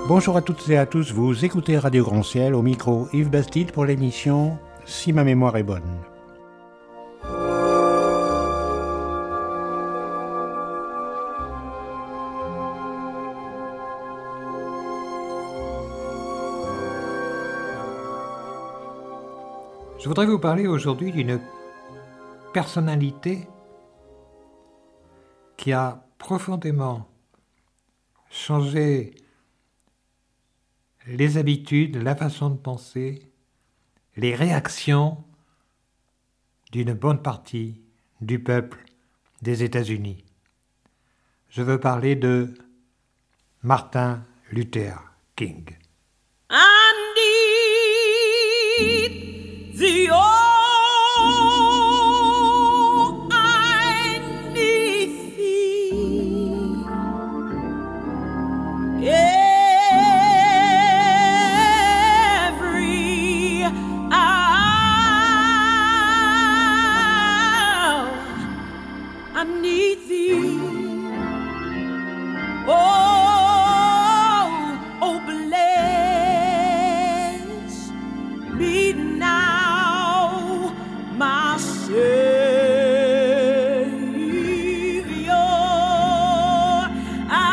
Bonjour à toutes et à tous, vous écoutez Radio Grand Ciel, au micro Yves Bastide pour l'émission Si ma mémoire est bonne. Je voudrais vous parler aujourd'hui d'une personnalité qui a profondément changé les habitudes, la façon de penser, les réactions d'une bonne partie du peuple des États-Unis. Je veux parler de Martin Luther King. I need thee, oh, I need thee. Every hour I need thee. Oh, bless me now, my Savior. I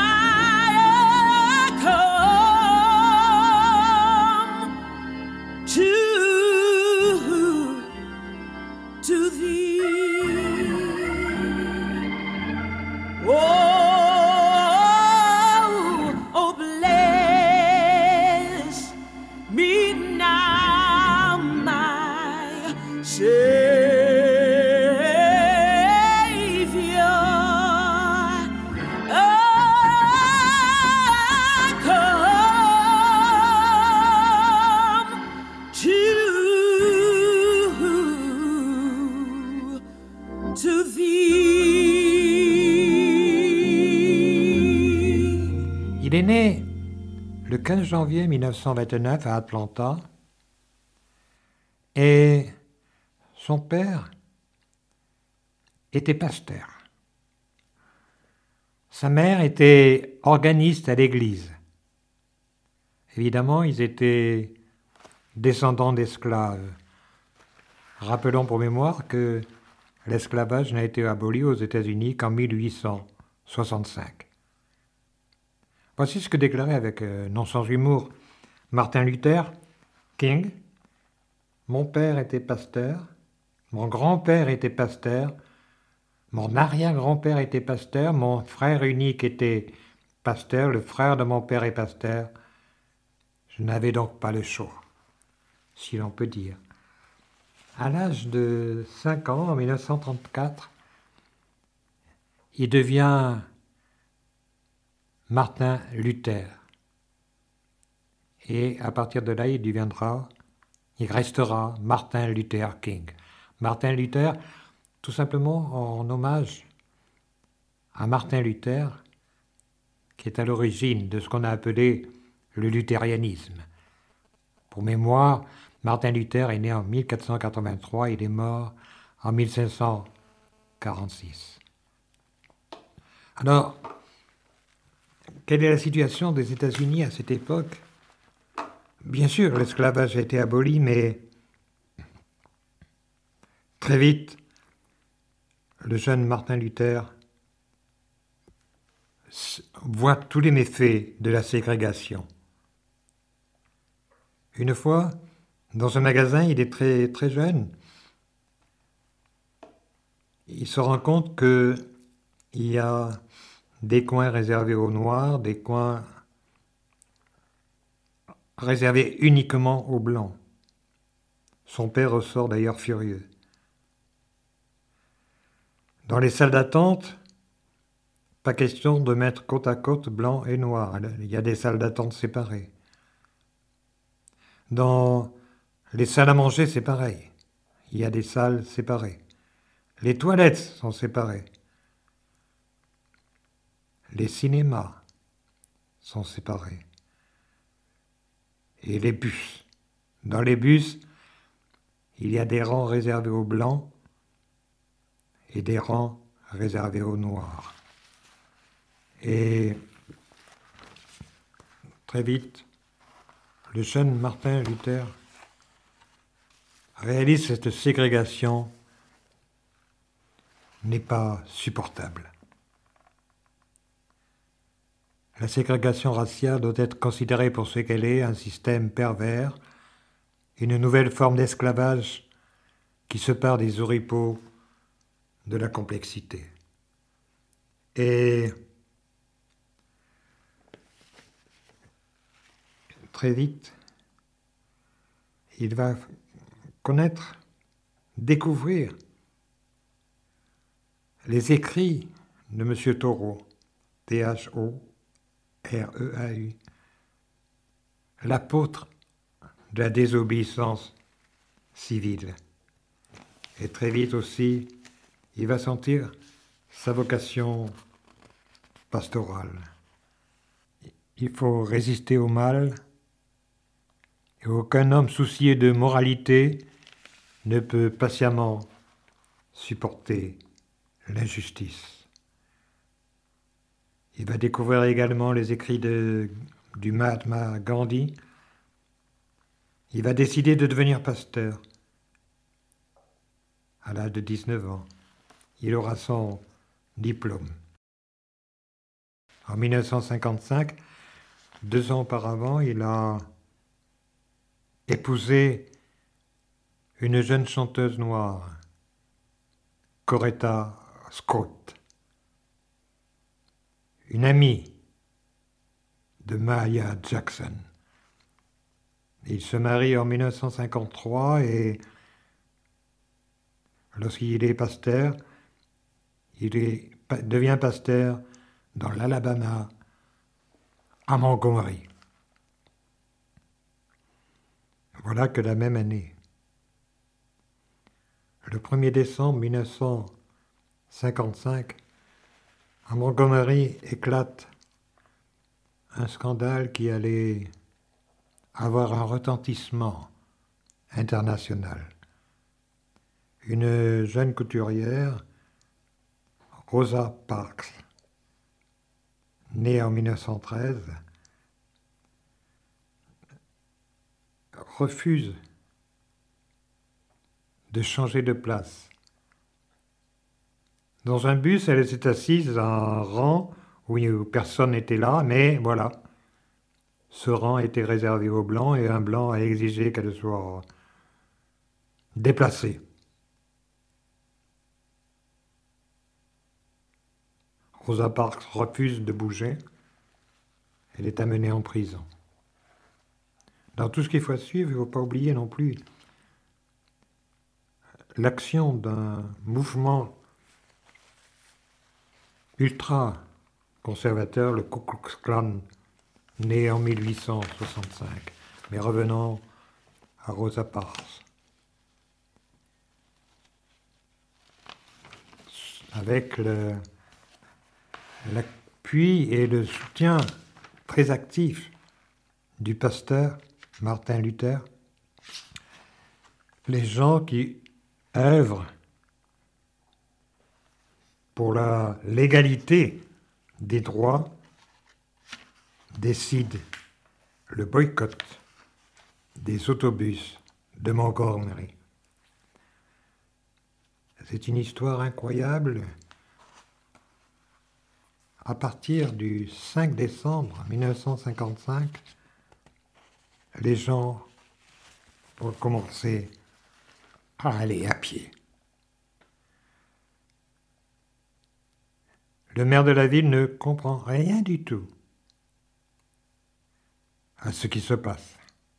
come to thee. Oh, bless me now, my Savior. I come to thee. Il est né le 15 janvier 1929 à Atlanta et son père était pasteur. Sa mère était organiste à l'église. Évidemment, ils étaient descendants d'esclaves. Rappelons pour mémoire que l'esclavage n'a été aboli aux États-Unis qu'en 1865. Voici ce que déclarait avec non sans humour Martin Luther King. Mon père était pasteur, mon grand-père était pasteur, mon arrière-grand-père était pasteur, mon frère unique était pasteur, le frère de mon père est pasteur. Je n'avais donc pas le choix, si l'on peut dire. À l'âge de 5 ans, en 1934, il devient Martin Luther. Et à partir de là, il restera Martin Luther King. Martin Luther, tout simplement en hommage à Martin Luther, qui est à l'origine de ce qu'on a appelé le luthérianisme. Pour mémoire, Martin Luther est né en 1483, il est mort en 1546. Alors, quelle est la situation des États-Unis à cette époque ? Bien sûr, l'esclavage a été aboli, mais très vite, le jeune Martin Luther voit tous les méfaits de la ségrégation. Une fois, dans un magasin, il est très, très jeune, il se rend compte qu'il y a des coins réservés aux Noirs, des coins réservés uniquement aux Blancs. Son père ressort d'ailleurs furieux. Dans les salles d'attente, pas question de mettre côte à côte Blancs et Noirs. Il y a des salles d'attente séparées. Dans les salles à manger, c'est pareil. Il y a des salles séparées. Les toilettes sont séparées. Les cinémas sont séparés. Et les bus. Dans les bus, il y a des rangs réservés aux Blancs et des rangs réservés aux Noirs. Et très vite, le jeune Martin Luther réalise que cette ségrégation n'est pas supportable. La ségrégation raciale doit être considérée pour ce qu'elle est, un système pervers, une nouvelle forme d'esclavage qui se part des oripeaux de la complexité. Et très vite, il va connaître, découvrir les écrits de M. Thoreau, Thoreau, l'apôtre de la désobéissance civile. Et très vite aussi, il va sentir sa vocation pastorale. Il faut résister au mal, et aucun homme soucieux de moralité ne peut patiemment supporter l'injustice. Il va découvrir également les écrits du Mahatma Gandhi. Il va décider de devenir pasteur à l'âge de 19 ans. Il aura son diplôme. En 1955, 2 ans auparavant, il a épousé une jeune chanteuse noire, Coretta Scott, une amie de Mahalia Jackson. Il se marie en 1953 et lorsqu'il est pasteur, devient pasteur dans l'Alabama, à Montgomery. Voilà que la même année, le 1er décembre 1955, à Montgomery éclate un scandale qui allait avoir un retentissement international. Une jeune couturière, Rosa Parks, née en 1913, refuse de changer de place. Dans un bus, elle s'est assise à un rang où personne n'était là, mais voilà, ce rang était réservé aux Blancs et un Blanc a exigé qu'elle soit déplacée. Rosa Parks refuse de bouger, elle est amenée en prison. Dans tout ce qu'il faut suivre, il ne faut pas oublier non plus l'action d'un mouvement ultra-conservateur, le Ku Klux Klan, né en 1865. Mais revenons à Rosa Parks. Avec l'appui et le soutien très actif du pasteur Martin Luther, les gens qui œuvrent pour la légalité des droits décident le boycott des autobus de Montgomery. C'est une histoire incroyable. À partir du 5 décembre 1955, les gens vont commencer à aller à pied. Le maire de la ville ne comprend rien du tout à ce qui se passe.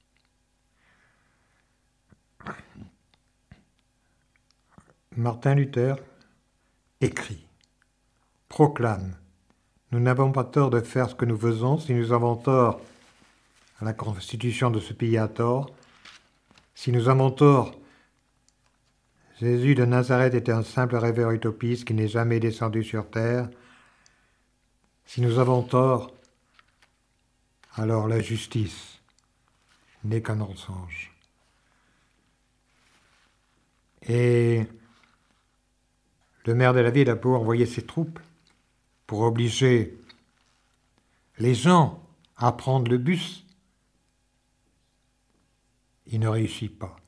Martin Luther écrit, proclame, nous n'avons pas tort de faire ce que nous faisons. Si nous avons tort, la constitution de ce pays a tort. Si nous avons tort, Jésus de Nazareth était un simple rêveur utopiste qui n'est jamais descendu sur terre. Si nous avons tort, alors la justice n'est qu'un mensonge. Et le maire de la ville a beau envoyer ses troupes pour obliger les gens à prendre le bus. Il ne réussit pas.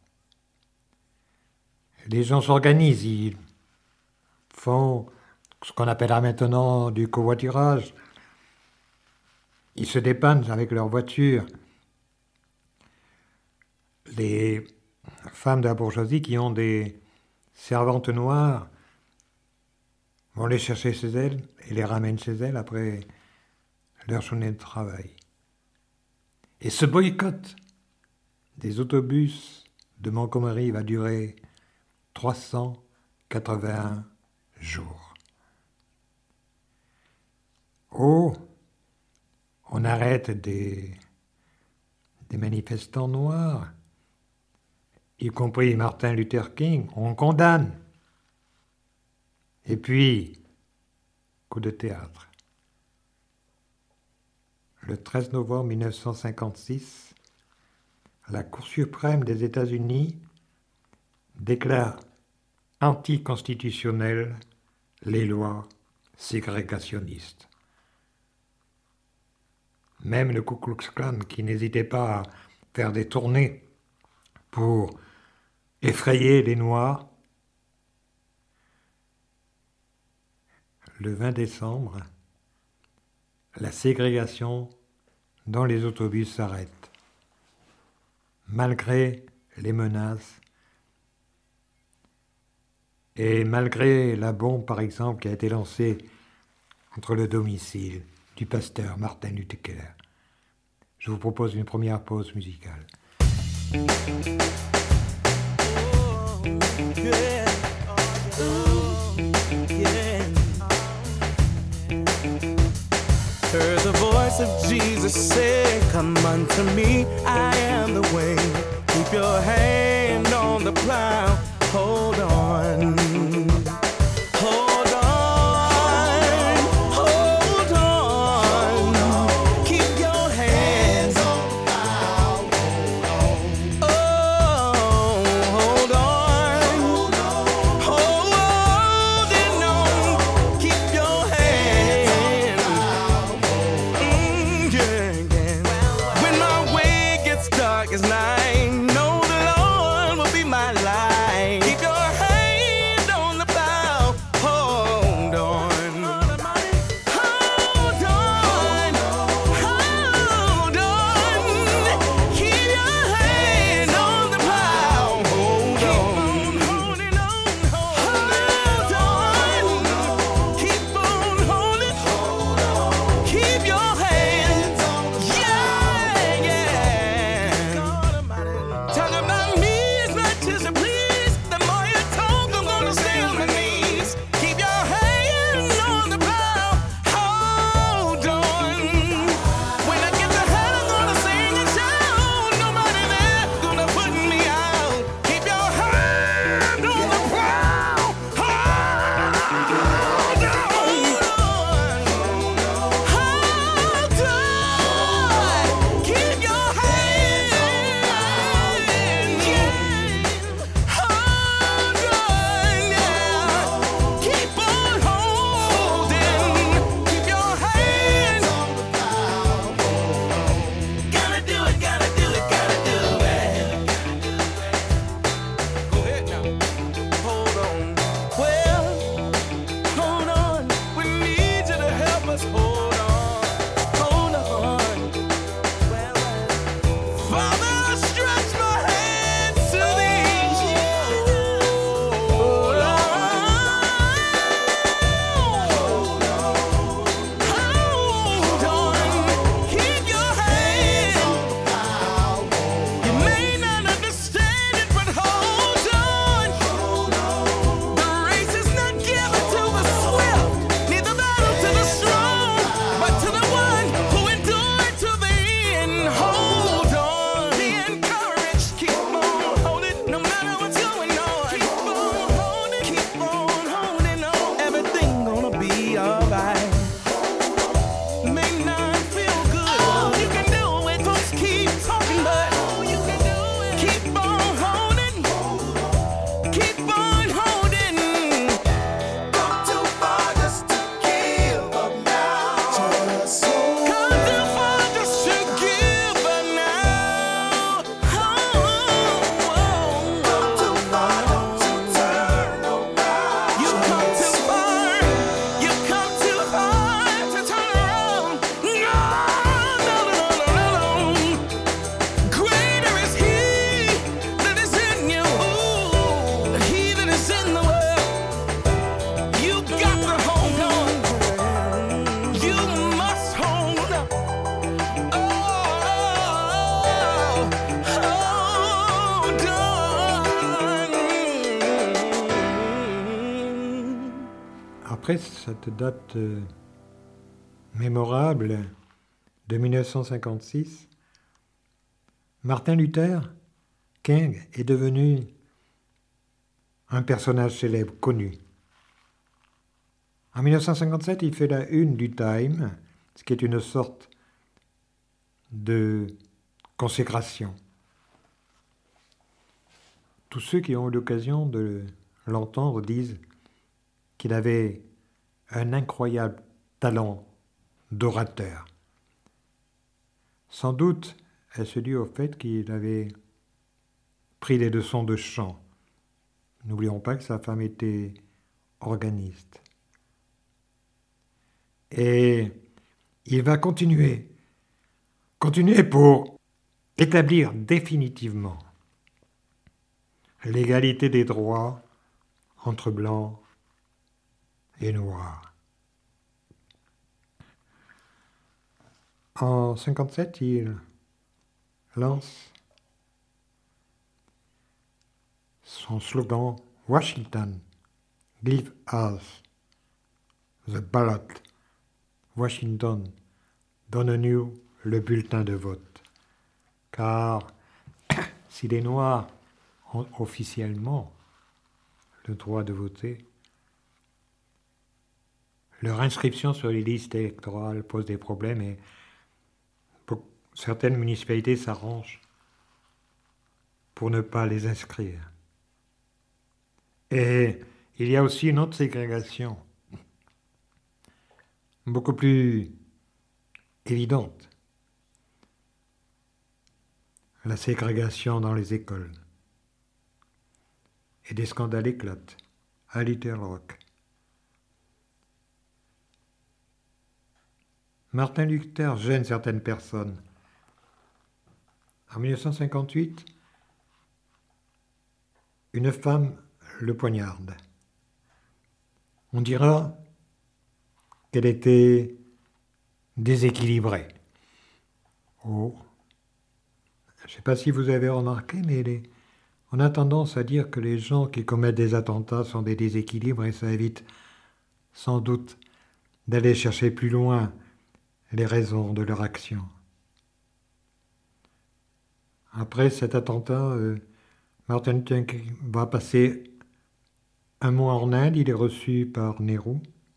Les gens s'organisent, ils font ce qu'on appellera maintenant du covoiturage. Ils se dépannent avec leur voiture. Les femmes de la bourgeoisie qui ont des servantes noires vont les chercher chez elles et les ramènent chez elles après leur journée de travail. Et ce boycott des autobus de Montgomery va durer 381 jours. Oh, on arrête des manifestants noirs, y compris Martin Luther King, on condamne. Et puis, coup de théâtre. Le 13 novembre 1956, la Cour suprême des États-Unis déclare anticonstitutionnelles les lois ségrégationnistes. Même le Ku Klux Klan, qui n'hésitait pas à faire des tournées pour effrayer les Noirs, le 20 décembre, la ségrégation dans les autobus s'arrête, malgré les menaces et malgré la bombe, par exemple, qui a été lancée contre le domicile du pasteur Martin Luther King. Je vous propose une première pause musicale. Heard the voice of Jesus say, come unto me, I am the way. Keep your hand on the plow, hold on. Hold on, hold on. Keep your hands on the plow, hold on. Oh, hold on, holding on. Keep your hands. When my way gets dark as night, know the Lord will be my light. Keep your hand on the plow, hold on. Hold on, hold on. Keep your hand on the plow, hold on. Holding on, hold on. Keep on holding, keep your hands on, yeah, yeah. Talk about me as much as you please. The more you talk, I'm gonna stay on my knees. Keep your hand on the plow, hold on. When I get the head, I'm gonna sing and shout. Nobody there gonna put me out. Keep your hand on the plow, hold on. Hold on, keep your hand, yeah. Hold on, yeah. Keep on holding, keep your hand. Gotta do it, gotta do it, gotta do it. Go ahead now. Hold on. Well, hold on. We need you to help us hold on. Hold on. Father, I stretch my hands to thee. Hold on. Keep your hands. You may not understand it, but hold on. The race is not given to the swift, neither battle to the strong, but to the one who endured to the end. Hold on. après cette date mémorable de 1956, Martin Luther King est devenu un personnage célèbre, connu. En 1957, il fait la une du Time, ce qui est une sorte de consécration. Tous ceux qui ont eu l'occasion de l'entendre disent qu'il avait un incroyable talent d'orateur. Sans doute est-ce dû au fait qu'il avait pris des leçons de chant. N'oublions pas que sa femme était organiste. Et il va continuer pour établir définitivement l'égalité des droits entre blancs et noirs. En 1957, il lance son slogan « Washington, give us the ballot ». Washington, donne-nous le bulletin de vote. Car si les Noirs ont officiellement le droit de voter, leur inscription sur les listes électorales pose des problèmes et certaines municipalités s'arrangent pour ne pas les inscrire. Et il y a aussi une autre ségrégation, beaucoup plus évidente, la ségrégation dans les écoles. Et des scandales éclatent à Little Rock. Martin Luther gêne certaines personnes. En 1958, une femme le poignarde. On dira qu'elle était déséquilibrée. Oh, je ne sais pas si vous avez remarqué, mais on a tendance à dire que les gens qui commettent des attentats sont des déséquilibres et ça évite sans doute d'aller chercher plus loin les raisons de leur action. Après cet attentat, Martin Luther King va passer un mois en Inde, il est reçu par Nehru.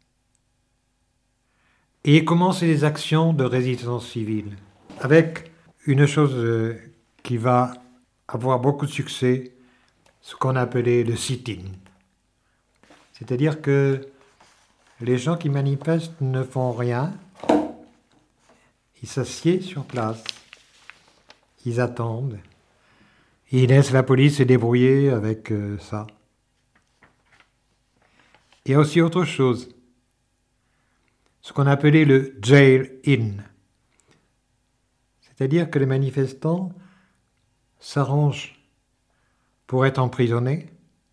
Et il commence les actions de résistance civile, avec une chose qui va avoir beaucoup de succès, ce qu'on appelait le sit-in. C'est-à-dire que les gens qui manifestent ne font rien, ils s'assiedent sur place, ils attendent, et ils laissent la police se débrouiller avec ça. Il y a aussi autre chose, ce qu'on appelait le jail-in. C'est-à-dire que les manifestants s'arrangent pour être emprisonnés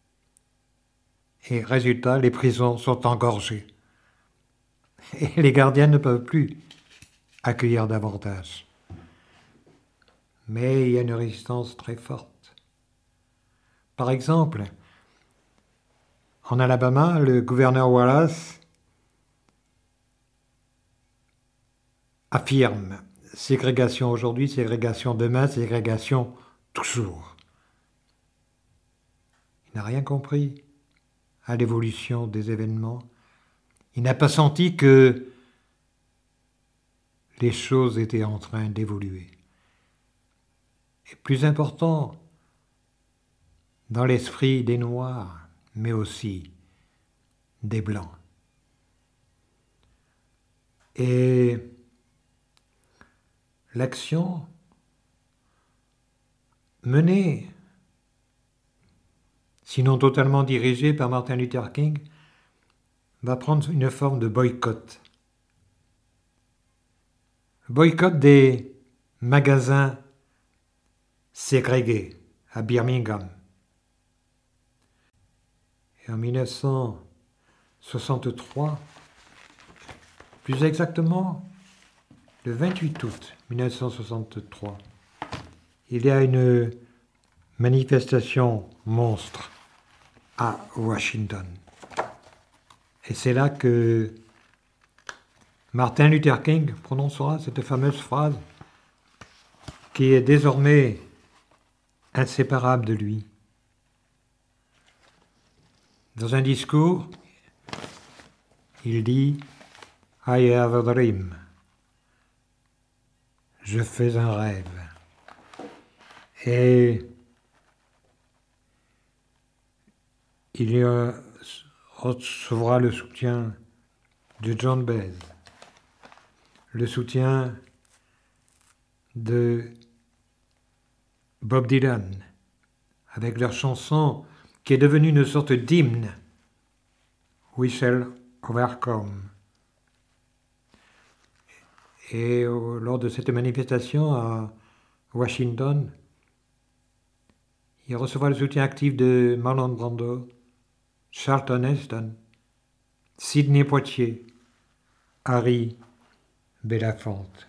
et résultat, les prisons sont engorgées. Et les gardiens ne peuvent plus accueillir davantage. Mais il y a une résistance très forte. Par exemple, en Alabama, le gouverneur Wallace affirme ségrégation aujourd'hui, ségrégation demain, ségrégation toujours. Il n'a rien compris à l'évolution des événements. Il n'a pas senti que les choses étaient en train d'évoluer. Et plus important, dans l'esprit des Noirs, mais aussi des Blancs. Et l'action menée, sinon totalement dirigée par Martin Luther King, va prendre une forme de boycott. Boycott des magasins ségrégés à Birmingham. Et en 1963, plus exactement le 28 août 1963, il y a une manifestation monstre à Washington. Et c'est là que Martin Luther King prononcera cette fameuse phrase qui est désormais inséparable de lui. Dans un discours, il dit « I have a dream ». Je fais un rêve. Et il recevra le soutien de John Baez, le soutien de Bob Dylan, avec leur chanson qui est devenue une sorte d'hymne, We Shall Overcome. Et lors de cette manifestation à Washington, il recevra le soutien actif de Marlon Brando, Charlton Heston, Sidney Poitier, Harry Belafonte.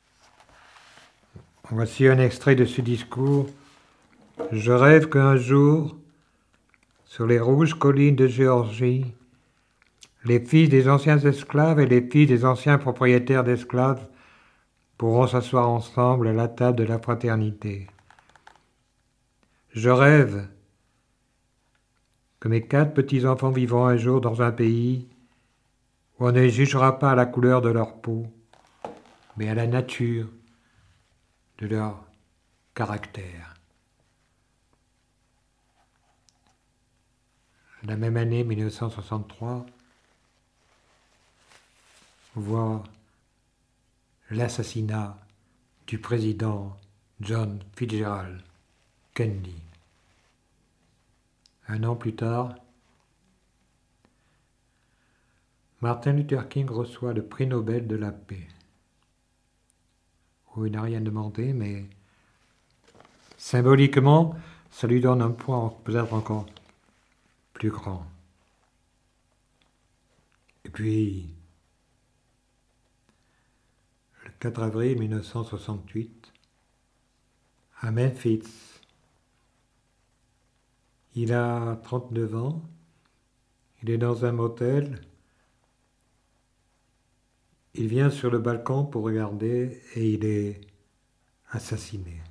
Voici un extrait de ce discours. Je rêve qu'un jour, sur les rouges collines de Géorgie, les fils des anciens esclaves et les filles des anciens propriétaires d'esclaves pourront s'asseoir ensemble à la table de la fraternité. Je rêve que mes 4 petits-enfants vivront un jour dans un pays où on ne les jugera pas à la couleur de leur peau, mais à la nature de leur caractère. La même année, 1963, voit l'assassinat du président John Fitzgerald Kennedy. Un an plus tard, Martin Luther King reçoit le prix Nobel de la paix. Oh, il n'a rien demandé, mais symboliquement, ça lui donne un poids peut-être encore plus grand. Et puis, le 4 avril 1968, à Memphis, il a 39 ans, il est dans un motel, il vient sur le balcon pour regarder et il est assassiné.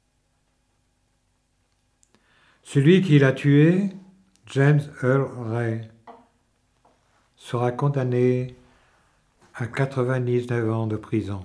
Celui qui l'a tué, James Earl Ray, sera condamné à 99 ans de prison.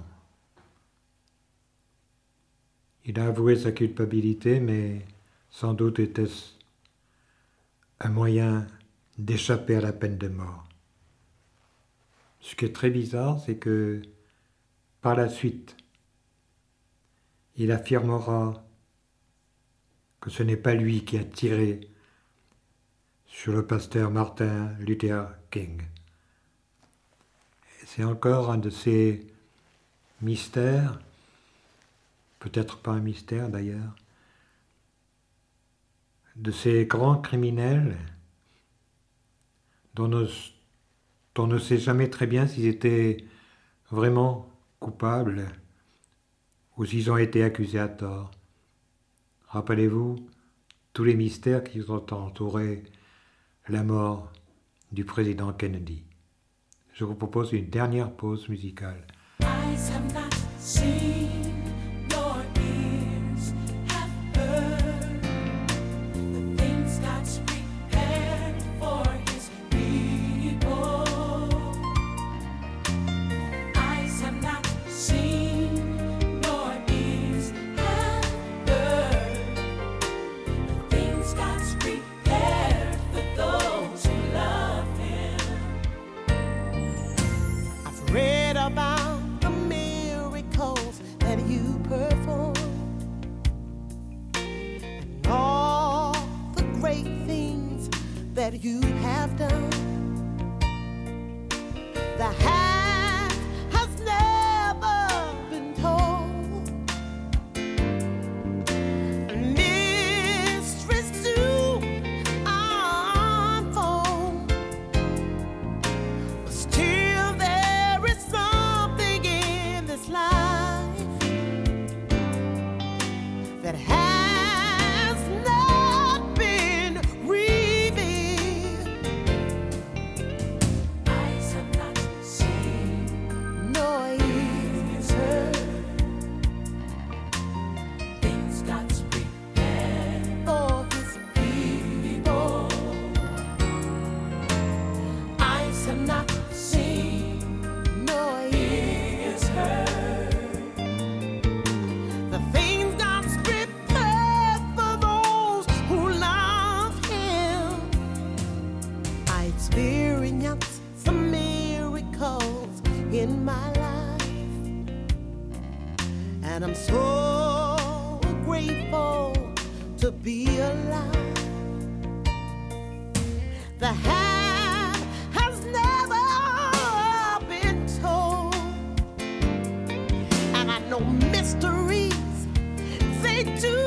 Il a avoué sa culpabilité, mais sans doute était-ce un moyen d'échapper à la peine de mort. Ce qui est très bizarre, c'est que par la suite, il affirmera que ce n'est pas lui qui a tiré sur le pasteur Martin Luther King. C'est encore un de ces mystères, peut-être pas un mystère d'ailleurs, de ces grands criminels dont on ne sait jamais très bien s'ils étaient vraiment coupables ou s'ils ont été accusés à tort. Rappelez-vous tous les mystères qui ont entouré la mort du président Kennedy. Je vous propose une dernière pause musicale. Eyes have not seen, nor ears have heard the things God's prepared for His people. Eyes have not seen, nor ears have heard the things God's prepared for those who love Him. I've read about the miracles that you perform and all the great things that you have done. The half has never been told. Mysteries to unfold. But still there is something in this life that has not been revealed. to be alive. The half has never been told, and I know mysteries they do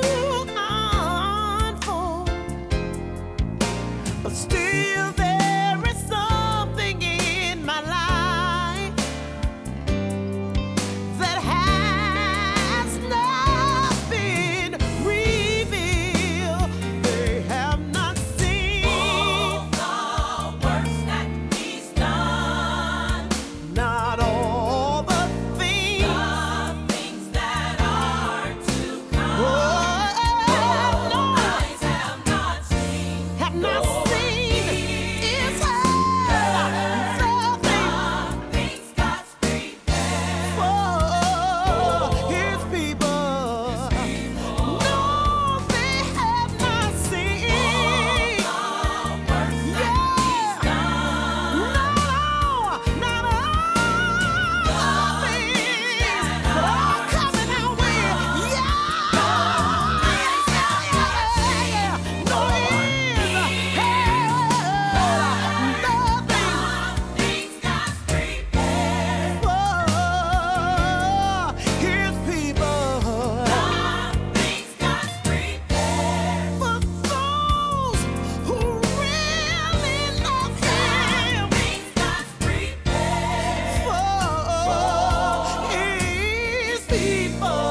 unfold, but still there is something in my life that has not been revealed. They have not seen All the works that He's done, not all the things. the things that are to come. Oh, Eyes have not seen, have not seen. It's the things God's prepared. for His people. No, they have not seen. Yeah. Not all the things, but all coming our way. Yeah. No Things God's prepared. for His people. Things God's prepared. For those who really love Him. Things God's prepared. For His people.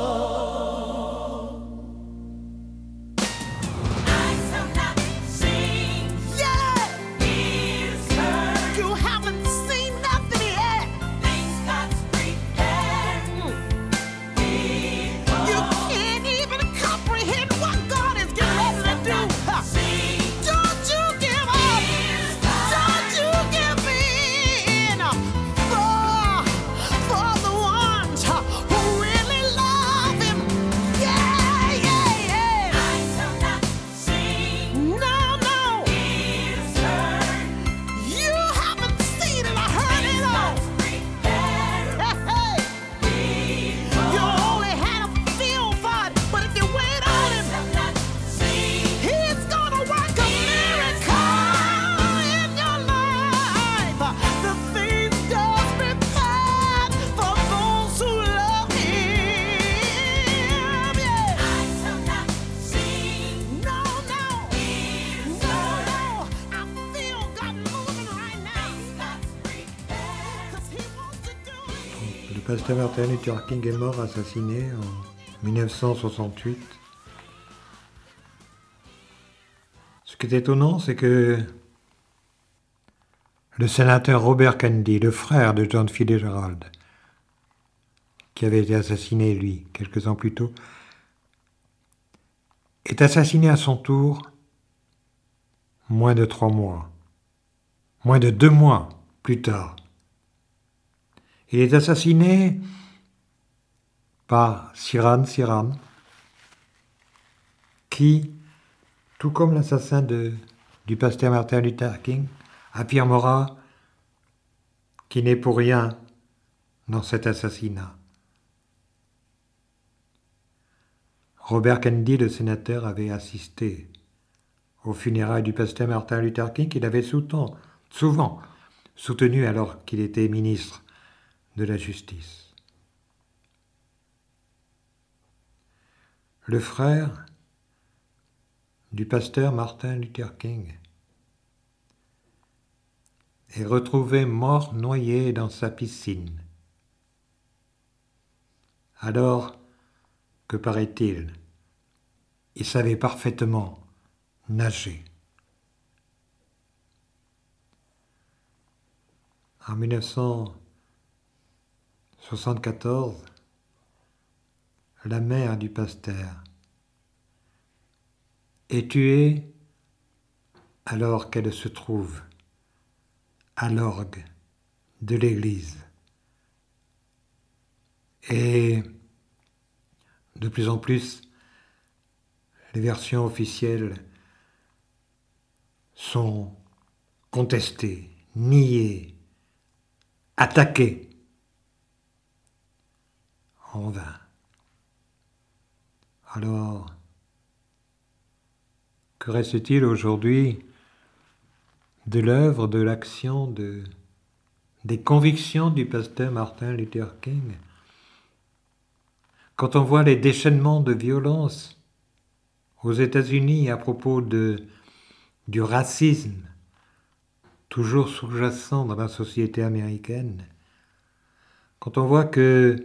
Eyes have not seen, Yeah, ears heard. you haven't seen nothing yet. Things God's prepared. You can't even comprehend what God is getting ready to do. Don't you give up. Don't you give in. For the ones who really love Him. Yeah, yeah, yeah. Eyes have not seen, No, no. ears heard. You haven't seen it or heard it all. Prepared. Hey, you only had a feel for it, but if you wait on Him, Have not seen, He's gonna work a miracle in your life. The things God's prepared for those who love Him. Yeah. eyes have not seen, No, no, ears no, heard. no. I feel God moving right now. God's prepared. 'Cause He wants to do it. Le pasteur Martin Luther King est mort assassiné en 1968. Ce qui est étonnant, c'est que le sénateur Robert Kennedy, le frère de John Fitzgerald, qui avait été assassiné, lui, quelques ans plus tôt, est assassiné à son tour moins de 3 mois, moins de 2 mois plus tard. Il est assassiné par Sirhan Sirhan, qui, tout comme l'assassin du pasteur Martin Luther King, affirmera qu'il n'est pour rien dans cet assassinat. Robert Kennedy, le sénateur, avait assisté aux funérailles du pasteur Martin Luther King qu'il avait souvent soutenu alors qu'il était ministre de la Justice. Le frère du pasteur Martin Luther King est retrouvé mort noyé dans sa piscine, alors que, paraît-il, il savait parfaitement nager. En 1974, la mère du pasteur est tuée alors qu'elle se trouve à l'orgue de l'église. Et de plus en plus, les versions officielles sont contestées, niées, attaquées en vain. Alors, Que reste-t-il aujourd'hui de l'œuvre, de l'action, des convictions du pasteur Martin Luther King? Quand on voit les déchaînements de violence aux États-Unis à propos du racisme, toujours sous-jacent dans la société américaine, quand on voit que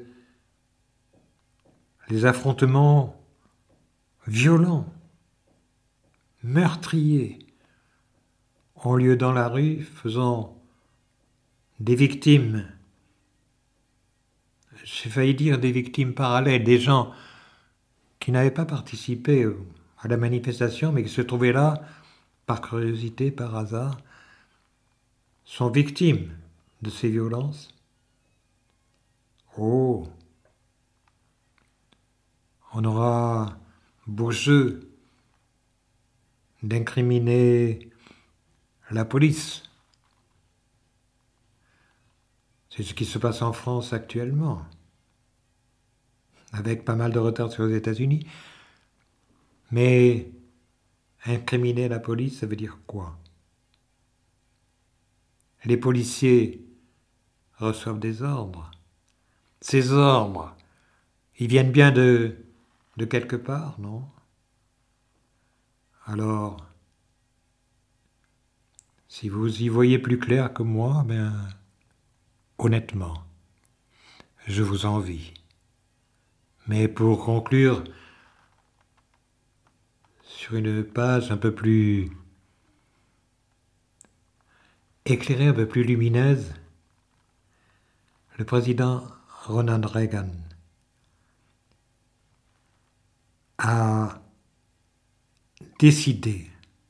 les affrontements violents, meurtriers, ont lieu dans la rue, faisant des victimes, j'ai failli dire des victimes parallèles, des gens qui n'avaient pas participé à la manifestation, mais qui se trouvaient là par curiosité, par hasard, sont victimes de ces violences. Oh, on aura beau jeu d'incriminer la police. C'est ce qui se passe en France actuellement, avec pas mal de retard sur les États-Unis. Mais incriminer la police, ça veut dire quoi? Les policiers reçoivent des ordres. Ces ordres, ils viennent bien de quelque part, non? Alors, si vous y voyez plus clair que moi, ben, honnêtement, je vous envie. Mais pour conclure sur une page un peu plus éclairée, un peu plus lumineuse, le président Ronald Reagan a décidé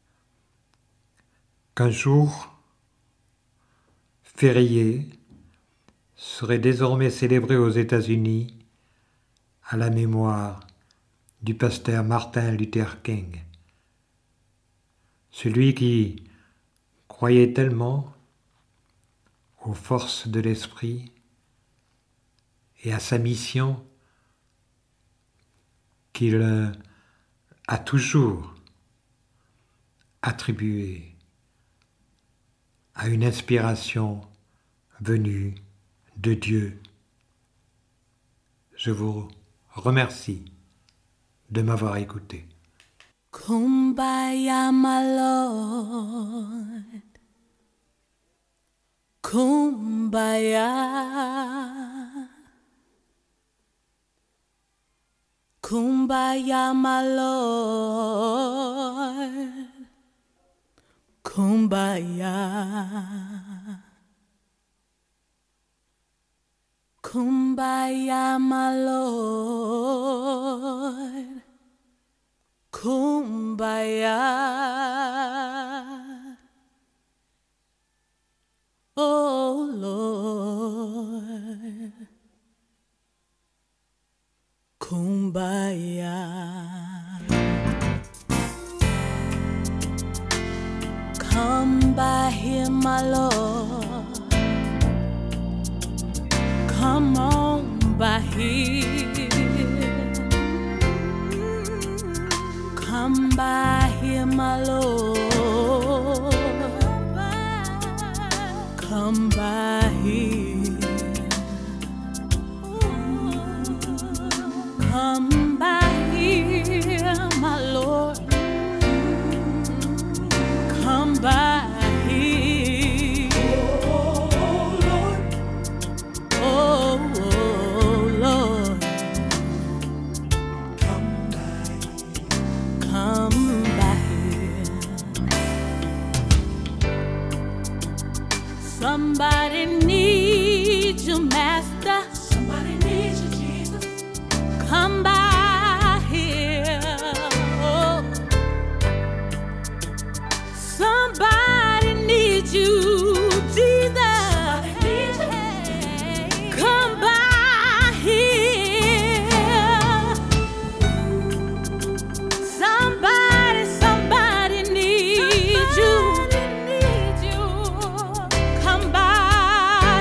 qu'un jour férié serait désormais célébré aux États-Unis à la mémoire du pasteur Martin Luther King, celui qui croyait tellement aux forces de l'esprit et à sa mission qu'il a toujours attribué à une inspiration venue de Dieu. Je vous remercie de m'avoir écouté. Kumbaya, my Lord. Kumbaya. Kumbaya, my Lord. Kumbaya. Kumbaya, my Lord. Kumbaya. Oh Lord. Kumbaya. Come by here, my Lord. Come on by here. Come by here, my Lord. Come by here. Come by here, my Lord. Come by here. Oh Lord. Oh Lord. Come by here. Somebody needs you, Master. Somebody needs you, Jesus. Come by here. Oh. Somebody needs you, Jesus. Come by here. Somebody needs you. Come by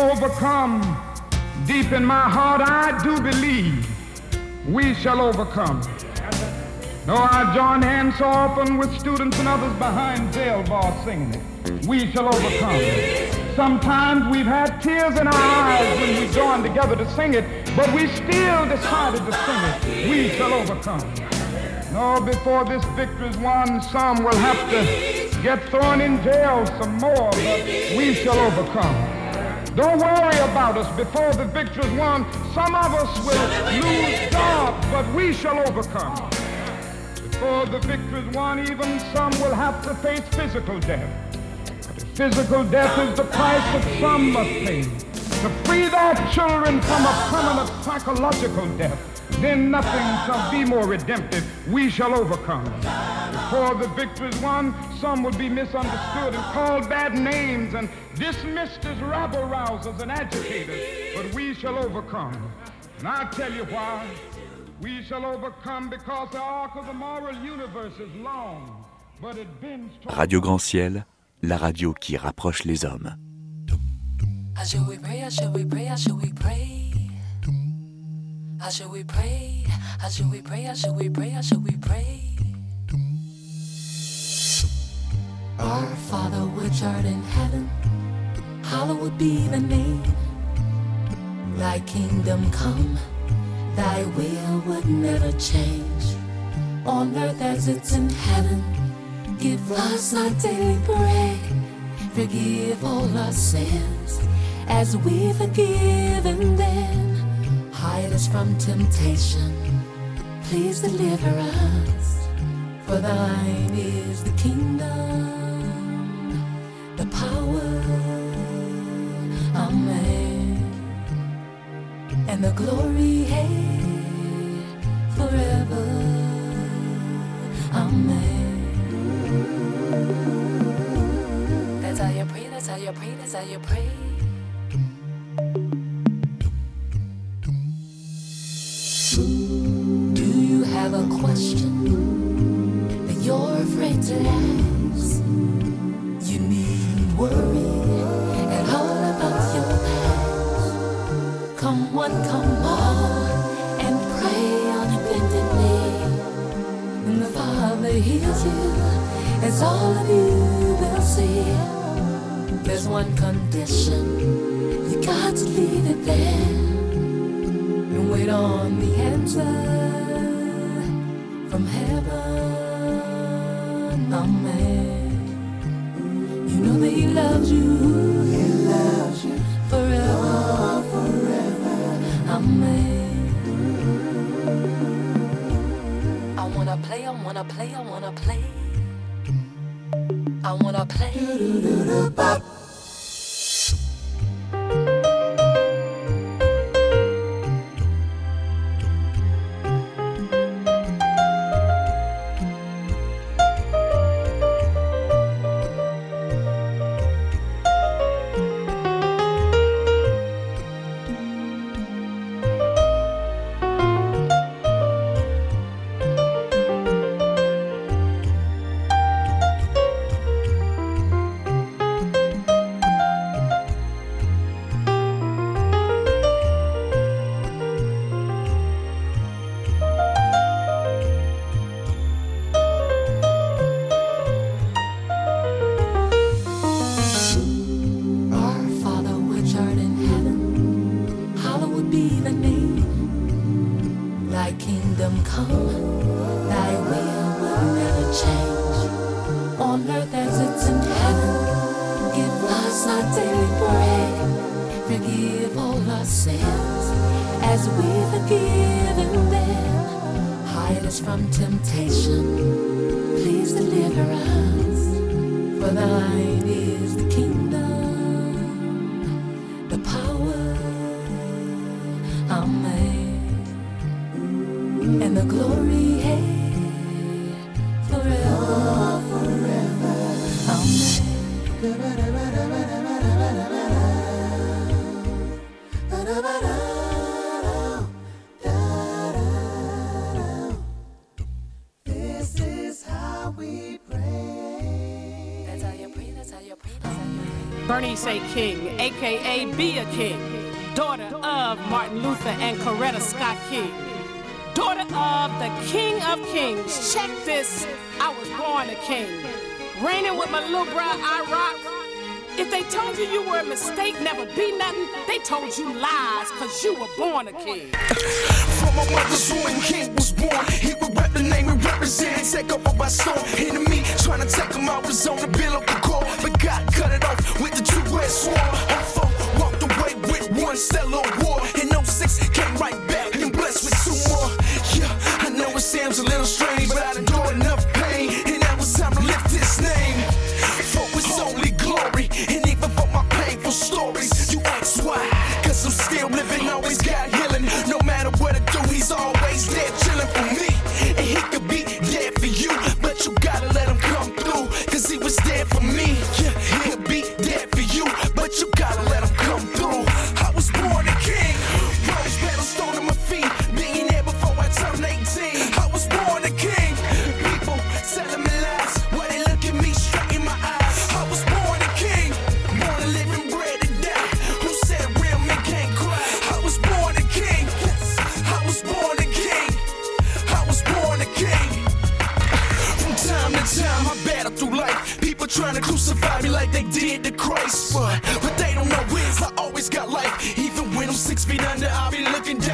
overcome. Deep in my heart, I do believe we shall overcome. Though I join hands so often with students and others behind jail bars singing it, we shall overcome. Sometimes we've had tears in our eyes when we joined together to sing it, but we still decided to sing it. We shall overcome. No, before this victory's won, some will have to get thrown in jail some more, but we shall overcome. Don't worry about us. Before the victory's won, some of us will lose jobs, but we shall overcome. Before the victory's won, even some will have to face physical death. Physical death is the price that some must pay to free their children from a permanent psychological death. Then nothing shall be more redemptive. We shall overcome. Before the victory's won, some would be misunderstood and called bad names and dismissed as rabble-rousers and agitators. But we shall overcome. And I'll tell you why. We shall overcome because the arc of the moral universe is long, but it bends toward... Radio Grand Ciel, la radio qui rapproche les hommes. How should we pray? How should we pray? How should we pray? How should we pray? How should we pray? How should we pray? How should we pray? Our Father which art in heaven, hallowed be thy name. Thy kingdom come, thy will would never change. On earth as it's in heaven, give us our daily bread. Forgive all our sins, as we forgiven them. Hide us from temptation, please deliver us. For thine is the kingdom, the power, amen, and the glory, hey, forever, amen. That's how you pray, that's how you pray, that's how you pray. Do you have a question that you're afraid to ask? You needn't worry at all about your past. Come one, come all, and pray unabundantly. And the Father hears you, as all of you will see. There's one condition, you got to leave it there. And wait on the answer from heaven, amen. You know that he loves you forever, amen. I wanna play, I wanna play, I wanna play. I wanna play. Bernie Bernice King, aka Be a King, daughter of Martin Luther and Coretta Scott King, daughter of the King of Kings. Check this, I was born a king. Reigning with my little bro, I rock. If they told you you were a mistake, never be nothing, they told you lies, cause you were born a king. From my mother's womb, King was born. He would rep the name and represent, take over by storm. Enemy trying to take him out, was on the bill of the core. But God cut it off with the two-edged sword. On 4, walked away with one stellar war. In 06, came right back and blessed with 2 more. Yeah, I know it seems a little strange, but I endured enough pain, and now it's time to lift his name. For it's only glory, and even for my painful stories, you ask why? Cause I'm still living, always got healing. No matter what I do, he's always there chilling for me. And he could be there for you, but you gotta let him come through, cause he was there for me. Yeah, he'll be there for you, but you gotta let him come through. I was born a king, rose petals thrown on my feet, being there before I turned 18. I was born a king, people telling me lies, while they look at me straight in my eyes. I was born a king, born to live and bred to die. Who said real men can't cry? I was born a king, yes, I was born a king, I was born a king. From time to time I battle through life, people trying to crucify me like they did to Christ. But they don't know is I always got life. Even when I'm 6 feet under, I'll be looking